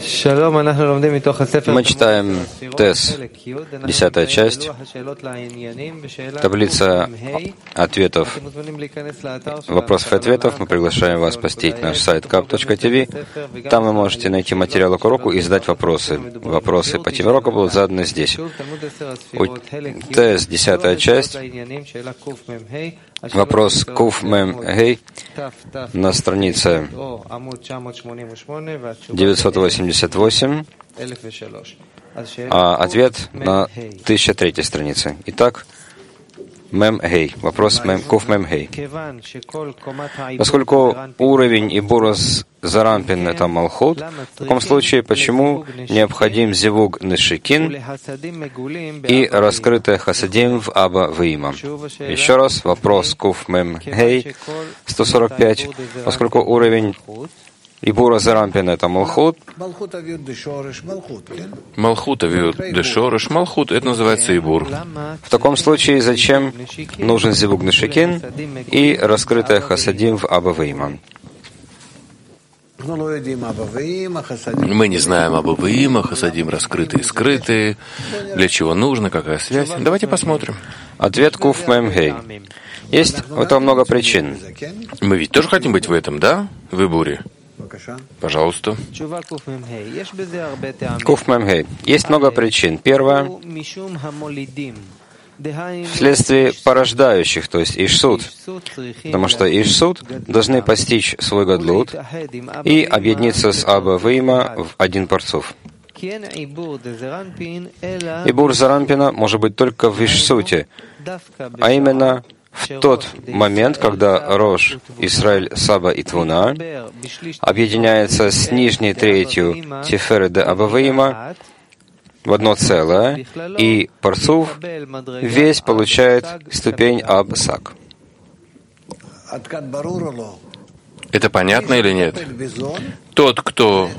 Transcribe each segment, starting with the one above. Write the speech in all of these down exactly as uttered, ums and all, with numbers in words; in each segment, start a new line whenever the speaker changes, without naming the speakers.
Мы читаем Тес, десятая часть, таблица ответов, вопросов и ответов. Мы приглашаем вас посетить наш сайт кап точка ти ви. Там вы можете найти материалы к уроку и задать вопросы. Вопросы по теме урока будут заданы здесь. Тес, десятая часть, вопрос Куф Мем Гей на странице девятьсот восемьдесят восемь, а ответ на тысяча третьей странице. Итак, Мем Гей. Вопрос мем, Куф Мем Гей. Поскольку уровень и бурас зарампин — это Малхут, в таком случае почему необходим зивуг нешикин и раскрытое хасадим в Аба Виима? Еще раз, вопрос Куф Мем Гей, сто сорок пять. Поскольку уровень и бура зарампин — это Малхут.
Малхут авиот дешореш. Малхут — это называется Ибур.
В таком случае зачем нужен зивуг нешикин и раскрытое хасадим в Аба Виима?
Мы не знаем об Абавиима, хасадим раскрытые и скрытые. Для чего нужно, какая связь? Давайте посмотрим.
Ответ Куф Мем Гей. Есть у этого много причин.
Мы ведь тоже хотим быть в этом, да? В Ибуре. Пожалуйста.
Куф Мем Гей. Есть много причин. Первое — вследствие порождающих, то есть Ишсут, потому что Ишсут должны постичь свой гадлут и объединиться с Аба Виима в один парцуф. Ибур Зарампина может быть только в Ишсуте, а именно в тот момент, когда Рош, Исраиль, Саба и Твуна объединяется с нижней третью Тиферы де Аба Виима в одно целое, и парцуф весь получает ступень Аб-Сак.
Это понятно или нет? Тот, кто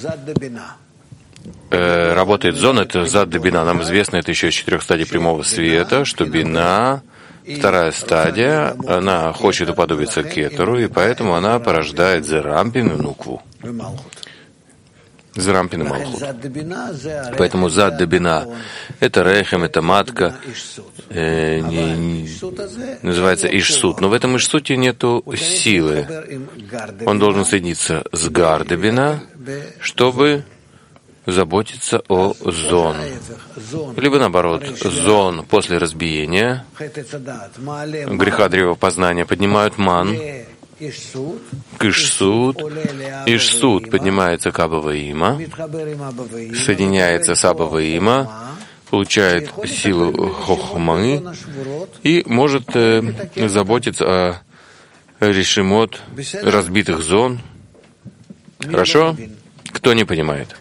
э, работает зон, это зад де бина. Нам известно, это еще из четырех стадий прямого света, что бина, вторая стадия, она хочет уподобиться кетеру, и поэтому она порождает зерампин и нукву. Зерампин и Малхут. Поэтому зад де бина — это рехем, это матка, э, не, не, называется ишсут. Но в этом ишсуте нету силы. Он должен соединиться с гар де бина, чтобы заботиться о зон. Либо наоборот, зон после разбиения греха древа познания поднимают ман к Ишсут. Ишсут поднимается к Аба Виима, соединяется с Аба Виима, получает силу хохмы и может э, заботиться о решимот разбитых зон. Хорошо? Кто не понимает?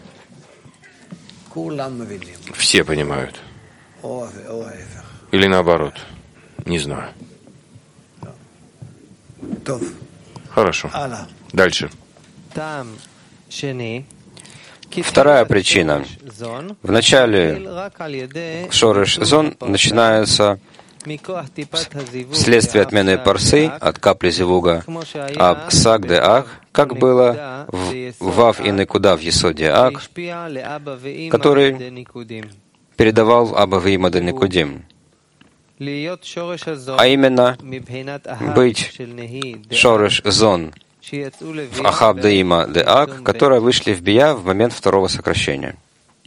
Все понимают. Или наоборот? Не знаю. Хорошо. Дальше.
Вторая причина. В начале Шореш Зон начинается вследствие отмены парсы от капли зивуга Аб Сак де Ах, как было в Вав и Некуда в Есоде Ак, который передавал Аба Виима де Некудим. А именно, быть Шореш Зон в Ахаб Даима де Ак, которые вышли в Бия в момент второго сокращения.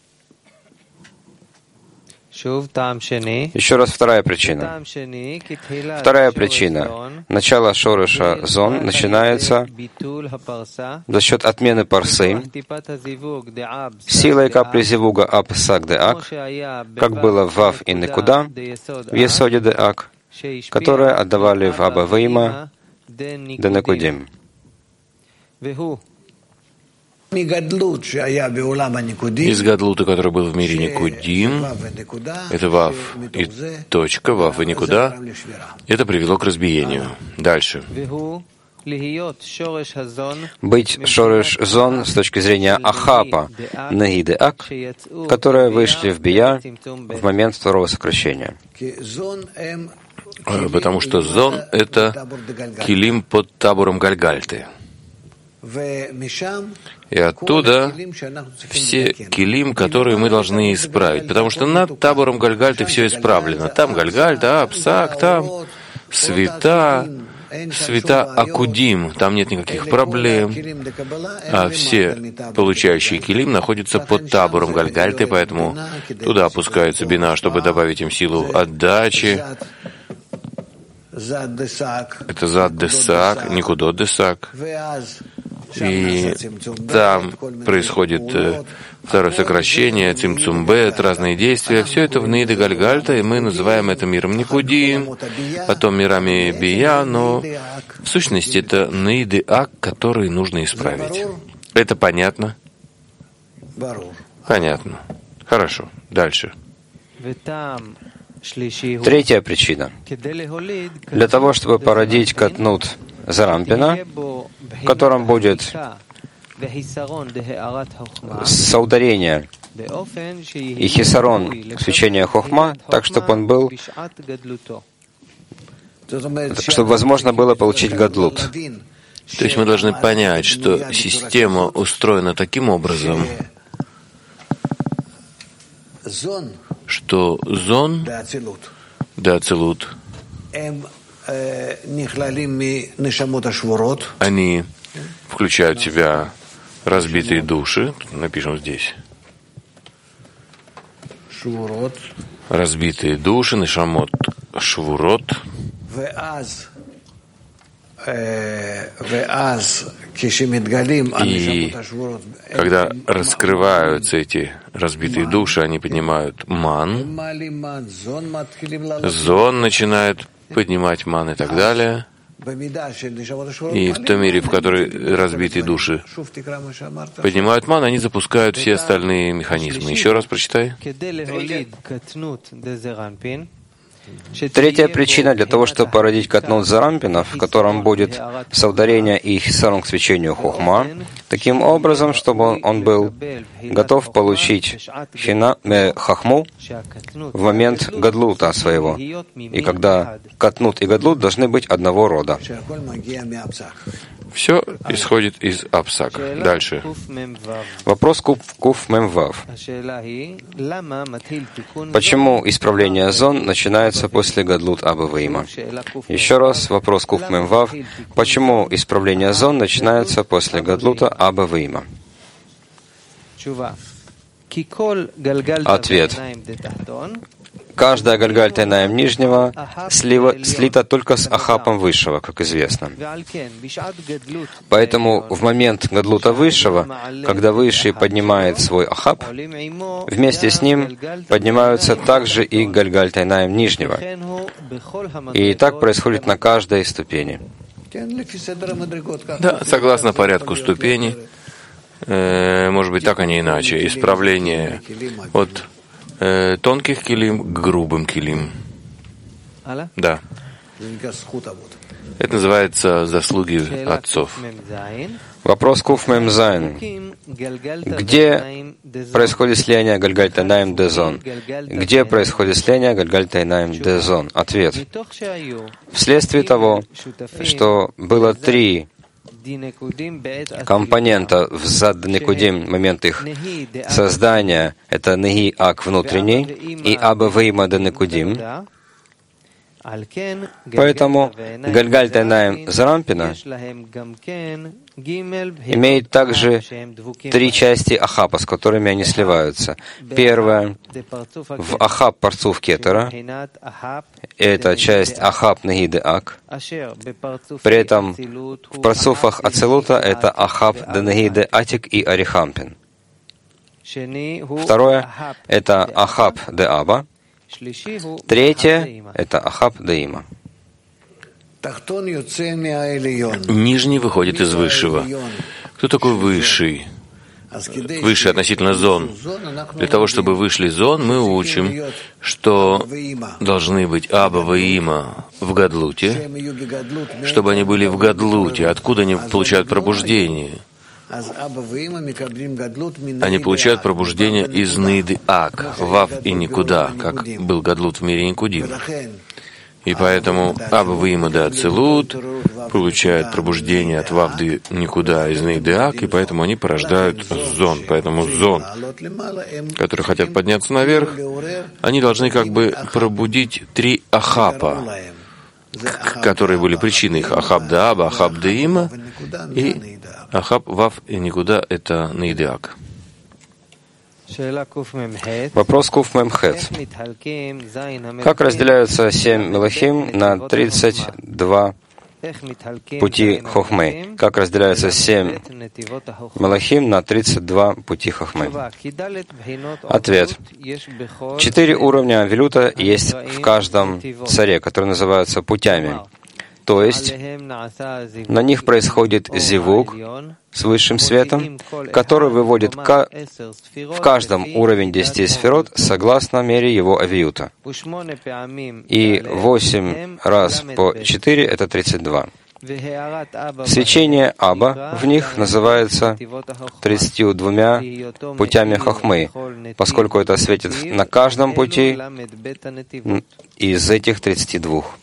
Еще раз вторая причина. Вторая причина. Начало Шореша Зон начинается за счет отмены парсы силой капли зивуга Аб Сак де Ак, как было в Вав и Некуда в Есоде де Ак, которые отдавали в Аба Виима де Некудим.
Из гадлута, который был в мире Никудим, это Вав и точка, Вав и никуда, это привело к разбиению. Дальше.
Быть Шореш Зон с точки зрения Ахапа Неги де Ак, которые вышли в Бия в момент второго сокращения.
Потому что зон — это килим под табором Гальгальты. И оттуда все килим, которые мы должны исправить. Потому что над табором Гальгальты все исправлено. Там Гальгальта, а, Псак, там света, света Акудим. Там нет никаких проблем. А все получающие килим находятся под табором Гальгальты, поэтому туда опускается бина, чтобы добавить им силу отдачи. Это зад десак, никудот десак. И там происходит второе сокращение, цимцумбет, разные действия. Все это в Нейде Гальгальта, и мы называем это миром Никудим, потом мирами Бия, но в сущности это Нейде Ак, который нужно исправить. Это понятно? Понятно. Хорошо. Дальше.
Третья причина. Для того, чтобы породить катнут Зарампина, в котором будет соударение и хисарон свечения хохма, так, чтобы он был, чтобы возможно было получить гадлут.
То есть мы должны понять, что система устроена таким образом, что зон да ацилут, они включают в себя разбитые души. Напишем здесь. Разбитые души, нешамот швурот. И когда раскрываются эти разбитые души, они поднимают ман, зон начинает поднимать ман и так далее. И в том мире, в который разбитые души поднимают ман, они запускают все остальные механизмы. Еще раз прочитай.
Третья причина для того, чтобы породить катнут Зарампина, в котором будет соударение и хисарон к свечению хохма, таким образом, чтобы он, он был готов получить хина, э, хохму в момент гадлута своего, и когда катнут и гадлут должны быть одного рода.
Все исходит из Апсак. Дальше.
Вопрос Куф Мемвав. Почему исправление зон начинается после гадлут Аба Ваима? Еще раз вопрос Куф Мемвав. Почему исправление зон начинается после гадлута Аба Ваима? Ответ. Каждая гальгальта Наим нижнего слива, слита только с ахапом высшего, как известно. Поэтому в момент гадлута высшего, когда высший поднимает свой ахап, вместе с ним поднимаются также и гальгальта Наим нижнего. И так происходит на каждой ступени.
Да, согласно порядку ступеней, э, может быть так, а не иначе. Исправление от э, тонких килим к грубым килим. Да. Это называется заслуги отцов.
Вопрос Куф Мем Зайн. Где происходит слияние Гальгальта Наим Дезон? Где происходит слияние Гальгальта Наим Дезон? Ответ. Вследствие того, что было три компонента в зад Никудим, момент их создания, это Неги Ак внутренний и Аба Ваима да Никудим. Поэтому Гальгальта Наим Зарампина имеет также три части Ахапа, с которыми они сливаются. Первое — в Ахап Парцуф Кетера, это часть Ахап Нагиды Ак. При этом в Парцуфах Ацелута это Ахап Денагиды Атик и Арихампин. Второе — это Ахап де Аба. Третье — это Ахап Даима.
Нижний выходит из высшего. Кто такой высший? Высший относительно зон. Для того, чтобы вышли зон, мы учим, что должны быть Аба Ваима в Гадлуте, чтобы они были в Гадлуте. Откуда они получают пробуждение? Они получают пробуждение из Ниды Ак, Вав и Никуда, как был Гадлут в мире Никудим. И поэтому Абба-Вима да Ацилут получают пробуждение от Вавды никуда из Нейдеак, и поэтому они порождают зон. Поэтому зон, которые хотят подняться наверх, они должны как бы пробудить три Ахапа, которые были причиной их. Ахаб да Аба, Ахаб да Има, и Ахаб Вав и никуда — это Нейдеак.
Вопрос Куф Мемхет. Как разделяются семь мелахим на тридцать два пути Хохмы? Как разделяются семь мелахим на тридцать два пути Хохмы? Ответ. Четыре уровня Авилюта есть в каждом царе, которые называются путями. То есть на них происходит зивук с высшим светом, который выводит ка- в каждом уровень десяти сферот согласно мере его авиюта. И восемь раз по четыре — это тридцать два. Свечение Аба в них называется тридцатью двумя путями Хохмы, поскольку это светит на каждом пути из этих тридцати двух.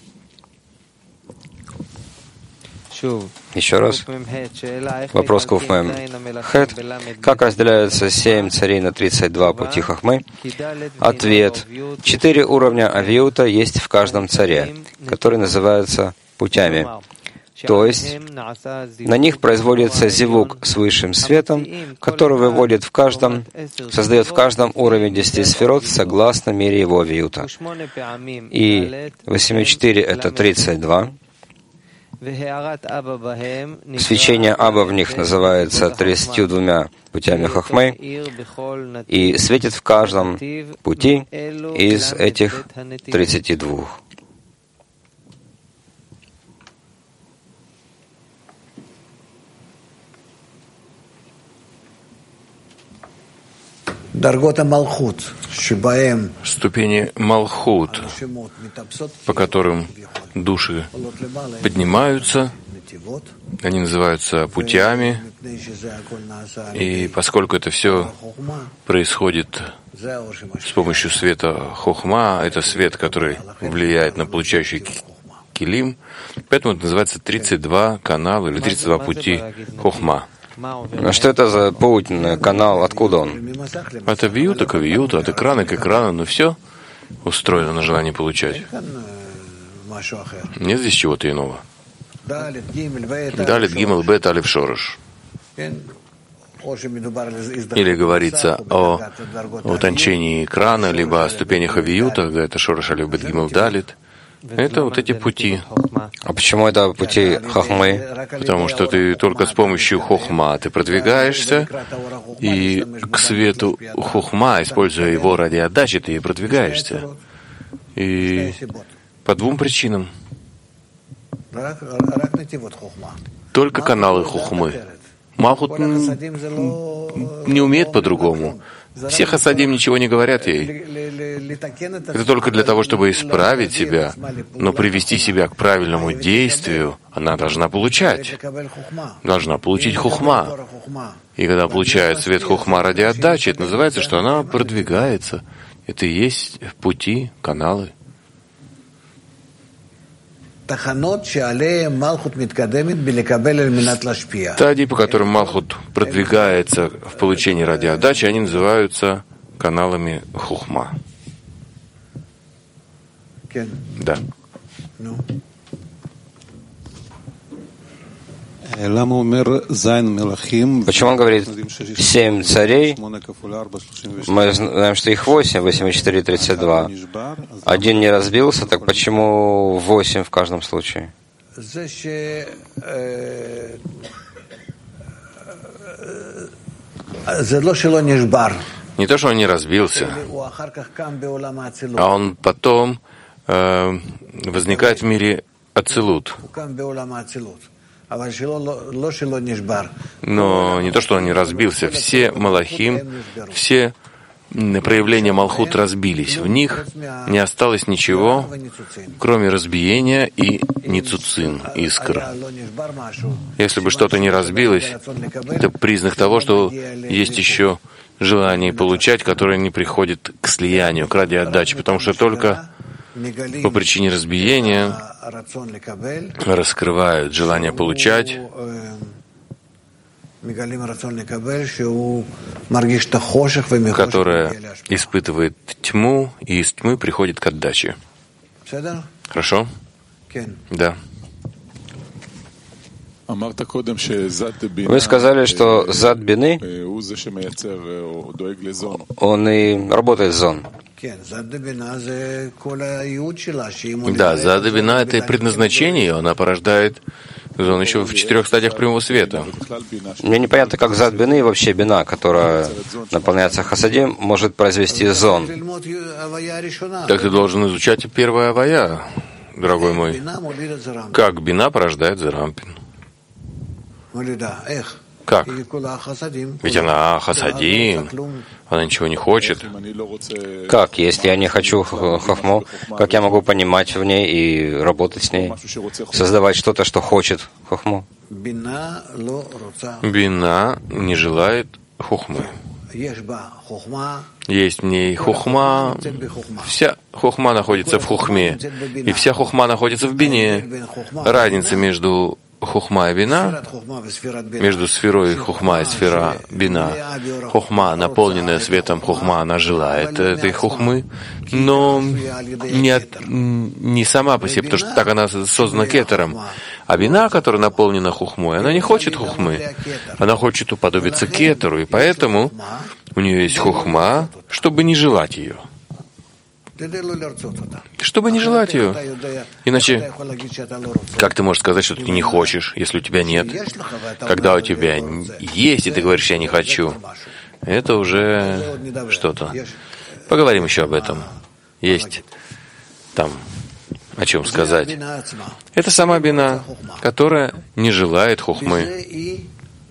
Еще раз. Вопрос Куфмем Хет. Как разделяются семь царей на тридцать два пути Хохмы? Ответ. Четыре уровня авиута есть в каждом царе, которые называются путями. То есть на них производится зивук с высшим светом, который выводит в каждом, создает в каждом уровень десяти сферот согласно мере его авиута. И восемь и четыре — это тридцать два. Свечение Аба в них называется тридцатью двумя путями Хохмы и светит в каждом пути из этих тридцати двух.
Ступени Малхут, по которым души поднимаются, они называются путями, и поскольку это все происходит с помощью света Хохма, это свет, который влияет на получающий килим, поэтому это называется тридцать два канала или тридцать два пути Хохма.
А что это за путь, канал, откуда он?
От авиюта к авиюту, от экрана к экрану, но все устроено на желание получать. Нет здесь чего-то иного. Далит гимел бет алиф шорош. Или говорится о утончении экрана, либо о ступенях авиюта, когда это шорош алиф бет гимел далит. Это вот эти пути.
А почему это пути Хохмы?
Потому что ты только с помощью Хохма ты продвигаешься, и к свету Хохма, используя его ради отдачи, ты и продвигаешься. И по двум причинам. Только каналы Хохмы. Малхут не умеет по-другому. Все хасадим ничего не говорят ей. Это только для того, чтобы исправить себя, но привести себя к правильному действию, она должна получать. Должна получить хухма. И когда получает свет хухма ради отдачи, это называется, что она продвигается. Это и есть пути, каналы. Стадии, по которым Малхут продвигается в получении ради отдачи, они называются каналами Хухма. Да.
Почему он говорит семь царей? Мы знаем, что их восемь, восемь и четыре, тридцать два. Один не разбился, так почему восемь в каждом случае?
Не то, что он не разбился, а он потом э, возникает в мире Ацилут. Но не то, что он не разбился. Все малахим, все проявления Малхут разбились. В них не осталось ничего, кроме разбиения и ницуцин, искр. Если бы что-то не разбилось, это признак того, что есть еще желание получать, которое не приходит к слиянию, к ради отдачи, потому что только по причине разбиения раскрывают желание получать, которое испытывает тьму, и из тьмы приходит к отдаче. Хорошо? Да.
Вы сказали, что зад бины, он и работает зон.
Да, зад бина — это предназначение, она порождает зон еще в четырех стадиях прямого света.
Мне непонятно, как зад бины и вообще бина, которая наполняется хасадим, может произвести зон.
Так ты должен изучать первое авая, дорогой мой. Как бина порождает зарампин. Как? Ведь она хасадим, она ничего не хочет.
Как? Если я не хочу хохму, как я могу понимать в ней и работать с ней, создавать что-то, что хочет хохму?
Бина не желает хохмы. Есть в ней хохма, вся хохма находится в хохме, и вся хохма находится в бине. Разница между хохма и бина, между сферой хохма и сфера бина. Хохма, наполненная светом хохма, она желает этой хохмы, но не, от, не сама по себе, потому что так она создана кетером. А бина, которая наполнена хохмой, она не хочет хохмы, она хочет уподобиться кетеру, и поэтому у нее есть хохма, чтобы не желать ее. Чтобы не желать ее. Иначе, как ты можешь сказать, что ты не хочешь, если у тебя нет? Когда у тебя есть, и ты говоришь, я не хочу, это уже что-то. Поговорим еще об этом. Есть там о чем сказать. Это сама бина, которая не желает хохмы.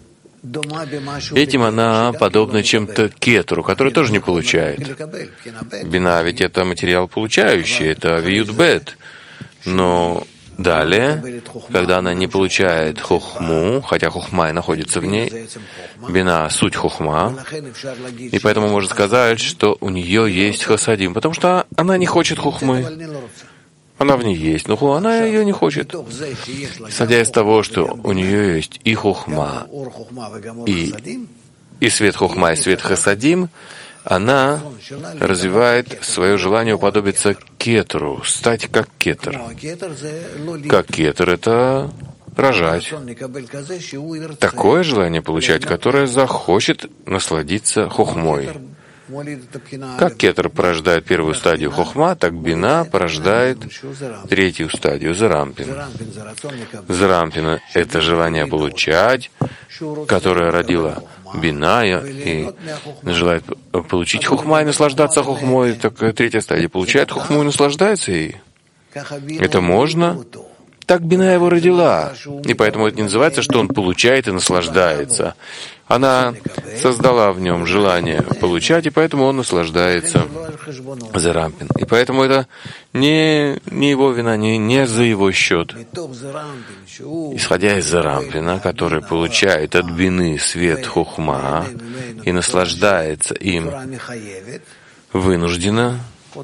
Этим она подобна чем-то кетеру, который тоже не получает. Бина ведь это материал получающий, это виют-бет. Но далее, когда она не получает хохму, хотя хохма и находится в ней, бина — суть хохма, и поэтому можно сказать, что у нее есть хасадим, потому что она не хочет хохмы. Она в ней есть, но она ее не хочет. Исходя из того, что у нее есть и хохма, и, и свет хохма, и свет хасадим, она развивает свое желание уподобиться кетеру, стать как кетер. Как кетер — это рожать. Такое желание получать, которое захочет насладиться хохмой. Как кетер порождает первую стадию хохма, так бина порождает третью стадию зарампин. Зарампин — это желание получать, которое родила бина и желает получить хохма и наслаждаться хохмой. Так третья стадия получает хохму и наслаждается ей. Это можно. Так бина его родила. И поэтому это не называется, что он получает и наслаждается. Она создала в нем желание получать, и поэтому он наслаждается зарампин. И поэтому это не, не его вина, не, не за его счет. Исходя из зарампина, который получает от бины свет хохма и наслаждается им вынужденно,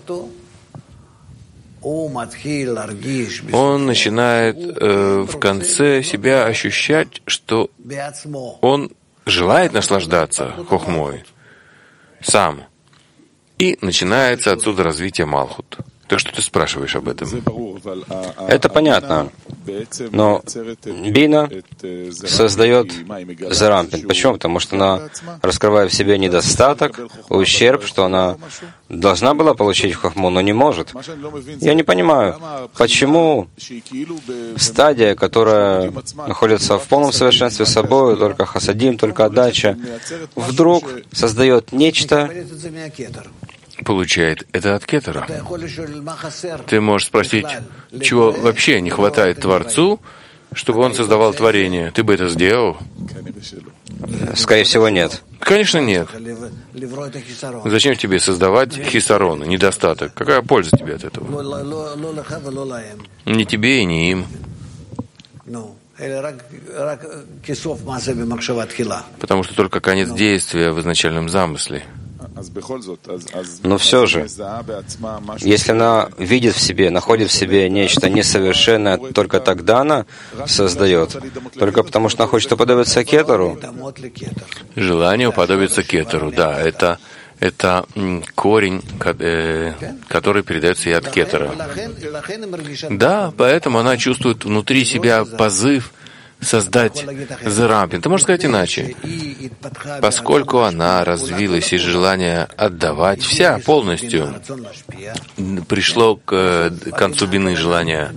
он начинает э, в конце себя ощущать, что он желает наслаждаться хохмой сам. И начинается отсюда развитие Малхут. Так что ты спрашиваешь об этом?
Это понятно. Но бина создает зарампин. Почему? Потому что она раскрывает в себе недостаток, ущерб, что она должна была получить хохму, но не может. Я не понимаю, почему стадия, которая находится в полном совершенстве с собой, только хасадим, только отдача, вдруг создает нечто,
получает это от кетера. Ты можешь спросить, чего вообще не хватает Творцу, чтобы он создавал творение. Ты бы это сделал?
Скорее всего, нет.
Конечно, нет. Зачем тебе создавать хисарон, недостаток? Какая польза тебе от этого? Ни тебе и ни им. Потому что только конец действия в изначальном замысле.
Но все же, если она видит в себе, находит в себе нечто несовершенное, только тогда она создает, только потому что она хочет уподобиться кетеру.
Желание уподобиться кетеру, да, это, это корень, который передается ей от кетера. Да, поэтому она чувствует внутри себя позыв создать Зерампин. Ты можешь сказать иначе. Поскольку она развилась из желания отдавать, вся полностью пришло к концу бины желания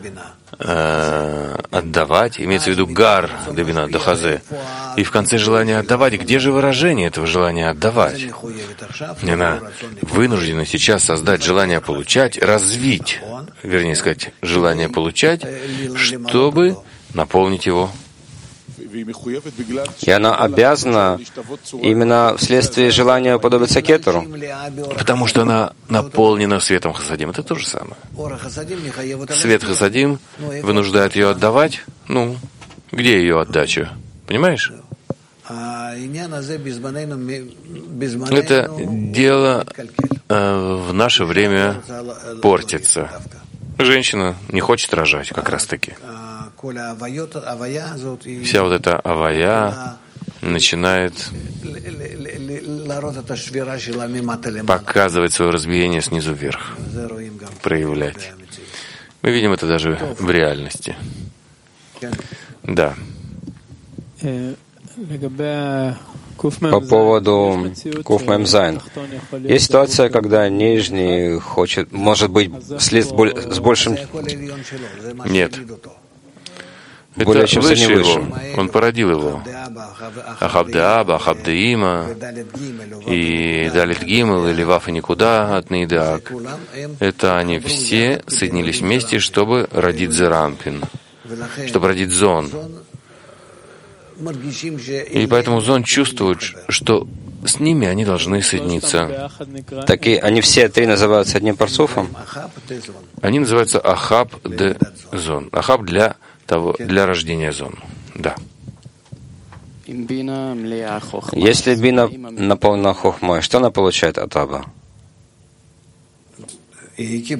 э, отдавать, имеется в виду гар дебина, дахазе, и в конце желания отдавать. Где же выражение этого желания отдавать? Она вынуждена сейчас создать желание получать, развить, вернее сказать, желание получать, чтобы наполнить его.
И она обязана именно вследствие желания уподобиться кетеру.
Потому что она наполнена светом хасадим. Это то же самое. Свет хасадим вынуждает ее отдавать. Ну, где ее отдача? Понимаешь? Это дело э, в наше время портится. Женщина не хочет рожать, как раз таки. Вся вот эта авая начинает показывать свое разбиение снизу вверх, проявлять. Мы видим это даже в реальности. Да.
По поводу Куф Мем Зайн. Есть ситуация, когда нижний хочет, может быть, слит с большим...
Нет.
Более
Это
чем
выше его.
высшим.
Он породил его. Ахабдеаба, Ахабдеима, и Далит Гимел, или Вафа Никуда от Нейдак. Это они все соединились вместе, чтобы родить Зерампин, чтобы родить Зон. И поэтому Зон чувствует, что с ними они должны соединиться.
Так и они все три называются одним парцуфом?
Они называются Ахаб де Зон. Ахаб для того, для рождения Зон. Да.
Если бина наполнена хохмой, что она получает от Аба?
Нет,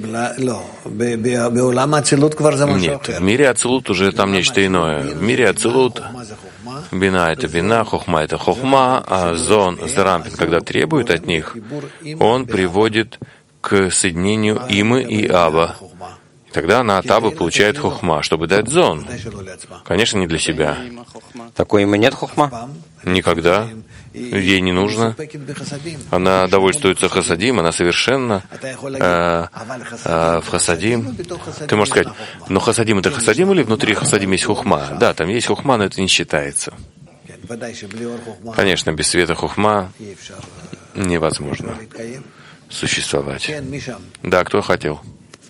в мире Ацилут уже там нечто иное. В мире Ацилут бина — это бина, хохма — это хохма, а Зон, Зерампин, когда требует от них, он приводит к соединению Имы и Аба. И тогда она от Аба получает хохма, чтобы дать Зон. Конечно, не для себя.
Такой имя нет хохма?
Никогда. Ей не нужно. Она довольствуется хасадим, она совершенно э, э, в хасадим. Ты можешь сказать, но хасадим — это хасадим или внутри хасадим есть хухма? Да, там есть хухма, но это не считается. Конечно, без света хухма невозможно существовать. Да, кто хотел?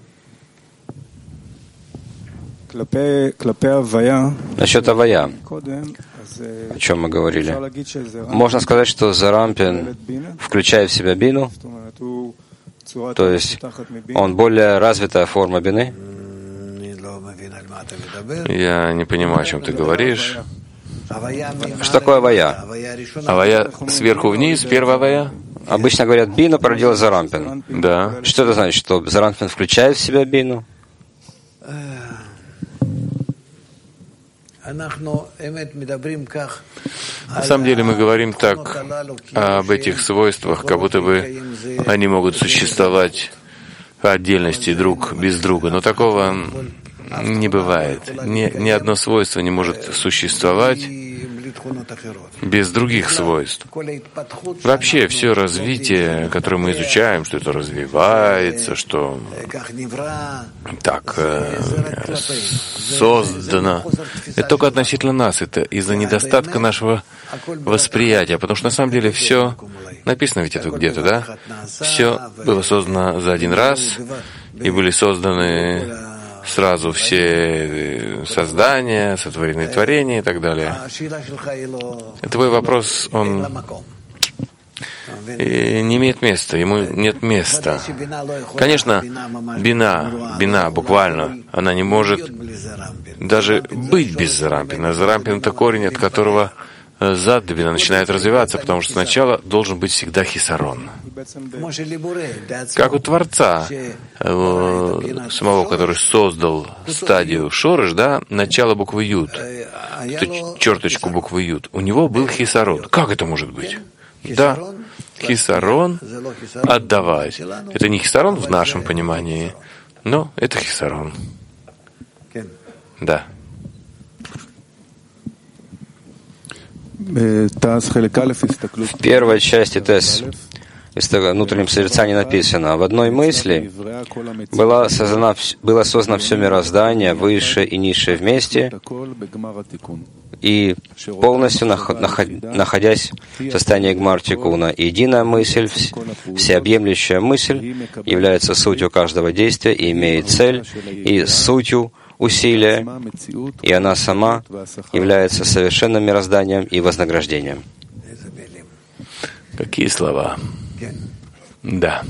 Насчет авая, о чем мы говорили. Можно сказать, что Зерампин включает в себя бину, то есть он более развитая форма бины.
Я не понимаю, о чем ты говоришь.
Что такое авая?
Авая сверху вниз, первая авая?
Обычно говорят, бина породила Зерампин.
Да.
Что это значит, что Зерампин включает в себя бину?
На самом деле мы говорим так об этих свойствах, как будто бы они могут существовать по отдельности друг без друга. Но такого не бывает. Ни, ни одно свойство не может существовать без других свойств. Вообще все развитие, которое мы изучаем, что это развивается, что так э, создано, это только относительно нас, это из-за недостатка нашего восприятия, потому что на самом деле все написано ведь это где-то, да? Все было создано за один раз, и были созданы сразу все создания, сотворенные творения и так далее. Твой вопрос, он не имеет места, ему нет места. Конечно, бина, бина, буквально, она не может даже быть без Зерампина. Зерампин — это корень, от которого зад Бина начинает развиваться, потому что сначала должен быть всегда хисарон. Как у Творца, самого, который создал стадию шорыш, да, начало буквы Юд, эту черточку буквы Юд, у него был хисарон. Как это может быть? Да, хисарон отдавать. Это не хисарон в нашем понимании, но это хисарон. Да.
В первой части ТЭС из внутреннем созерцании написано: в одной мысли было создано, было создано все мироздание, высшее и низшее вместе, и полностью находясь в состоянии гмар-тикуна. Единая мысль, всеобъемлющая мысль, является сутью каждого действия и имеет цель, и сутью усилия, и она сама является совершенным мирозданием и вознаграждением.
Какие слова? Да.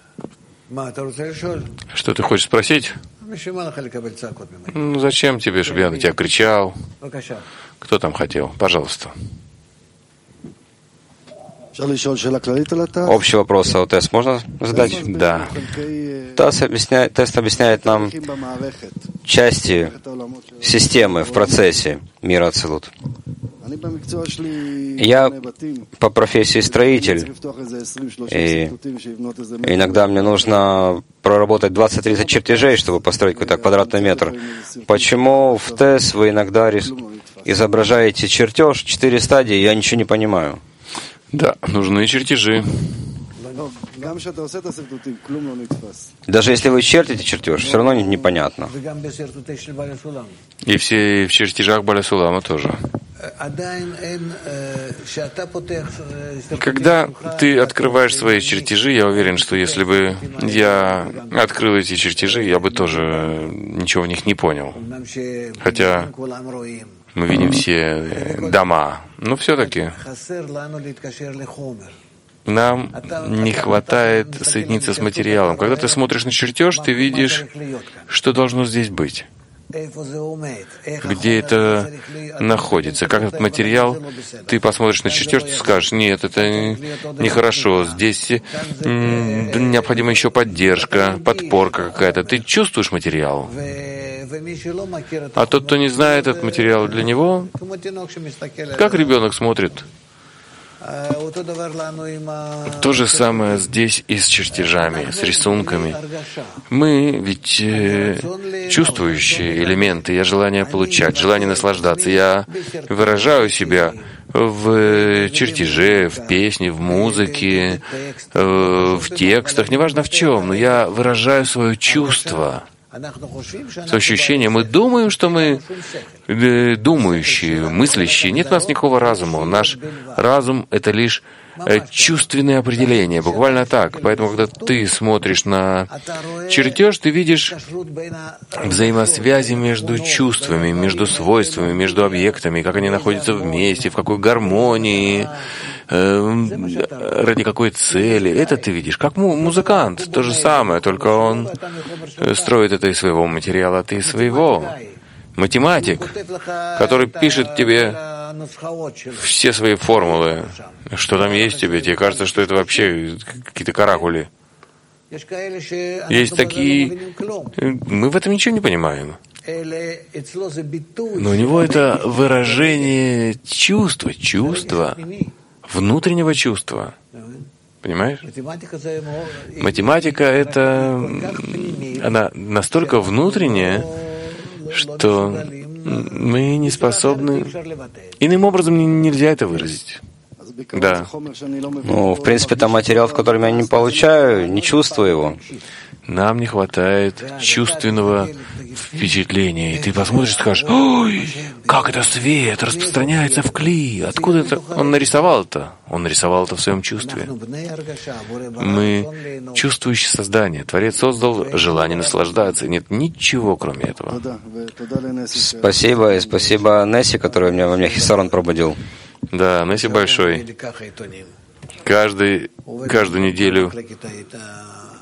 Что ты хочешь спросить? Ну, зачем тебе, чтобы я на тебя кричал? Кто там хотел? Пожалуйста.
Общий вопрос о ТЭС можно задать?
Да.
ТЭС объясняет, тест объясняет нам части системы в процессе мира Ацилут. Я по профессии строитель, и иногда мне нужно проработать двадцать-тридцать чертежей, чтобы построить какой-то квадратный метр. Почему в ТЭС вы иногда изображаете чертеж, четыре стадии, я ничего не понимаю?
Да, нужны чертежи.
Даже если вы чертите чертеж, все равно непонятно.
И все в чертежах Баля Сулама тоже. Когда ты открываешь свои чертежи, я уверен, что если бы я открыл эти чертежи, я бы тоже ничего в них не понял. Хотя мы видим все дома, но все-таки нам не хватает соединиться с материалом. Когда ты смотришь на чертеж, ты видишь, что должно здесь быть. Где это находится, как этот материал, ты посмотришь на чертеж, ты скажешь: нет, это нехорошо, здесь необходима еще поддержка, подпорка какая-то. Ты чувствуешь материал. А тот, кто не знает этот материал, для него, как ребенок смотрит. То же самое здесь и с чертежами, с рисунками. Мы ведь э, чувствующие элементы. Я желание получать, желание наслаждаться. Я выражаю себя в чертеже, в песне, в музыке, э, в текстах, неважно в чем, но я выражаю свое чувство. С ощущением, мы думаем, что мы э, думающие, мыслящие. Нет у нас никакого разума. Наш разум — это лишь э, чувственные определения, буквально так. Поэтому, когда ты смотришь на чертеж, ты видишь взаимосвязи между чувствами, между свойствами, между объектами, как они находятся вместе, в какой гармонии, ради какой цели. Это ты видишь, как музыкант, то же самое, только он строит это из своего материала, а ты из своего. Математик, который пишет тебе все свои формулы, что там есть тебе, тебе кажется, что это вообще какие-то каракули. Есть такие... Мы в этом ничего не понимаем. Но у него это выражение чувства, чувства, внутреннего чувства. Понимаешь? Математика — это... Она настолько внутренняя, что мы не способны... Иным образом нельзя это выразить. Да.
Ну, в принципе, там материал, в котором я не получаю, не чувствую его.
Нам не хватает чувственного впечатления. И ты посмотришь и скажешь: ой, как это свет распространяется в кли. Откуда это он нарисовал это? Он нарисовал это в своем чувстве. Мы чувствующие создания. Творец создал желание наслаждаться. Нет ничего, кроме этого.
Спасибо, и спасибо Несси, который у меня, во мне хисарон пробудил.
Да, Несси большой. Каждый, каждую неделю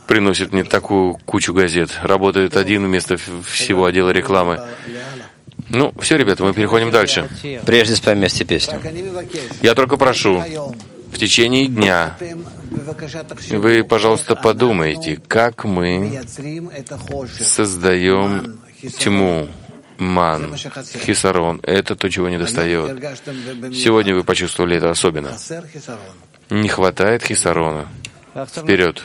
приносит мне такую кучу газет. Работает один вместо всего отдела рекламы. Ну, все, ребята, мы переходим дальше.
Прежде споем вместе песню.
Я только прошу, в течение дня вы, пожалуйста, подумайте, как мы создаем тьму, ман, хисарон. Это то, чего не достает. Сегодня вы почувствовали это особенно. Не хватает хисарона. Вперед!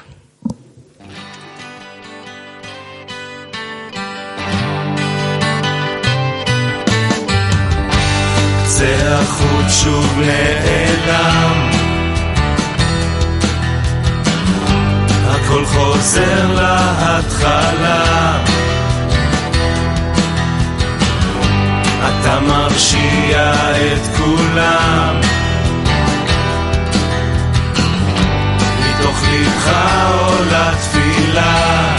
קצה החוט שוב נעלם, הכל חוזר להתחלה, אתה מרשיע את כולם, מתוך לבך עולה תפילה,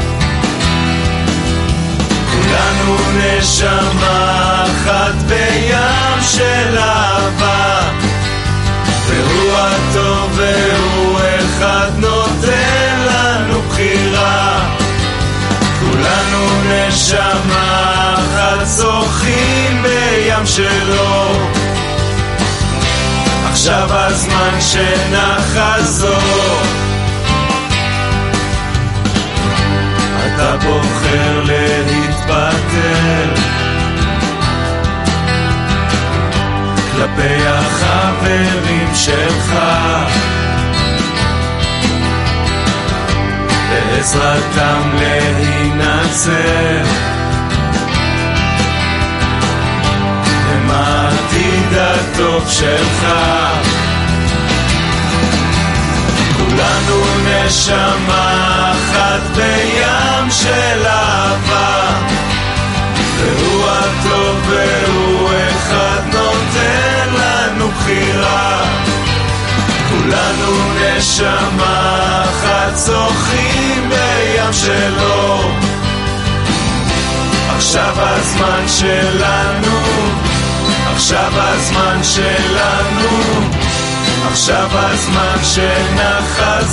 כולנו נשמה אחת בים של אהבה, והוא הטוב והוא אחד נותן לנו בחירה, כולנו נשמה אחת זוכים בים שלו, עכשיו הזמן שנחזור, אתה בוחר להתפטר כלפי החברים שלך, בעזרתם להינצר, הם העתיד הטוב שלך, כולנו נשמה אחת בים של אהבה, והוא הטוב והוא אחד נותן לנו בחירה, כולנו נשמה אחת זוכים בים שלו, עכשיו הזמן שלנו, עכשיו הזמן שלנו, עכשיו הזמן שנחזור,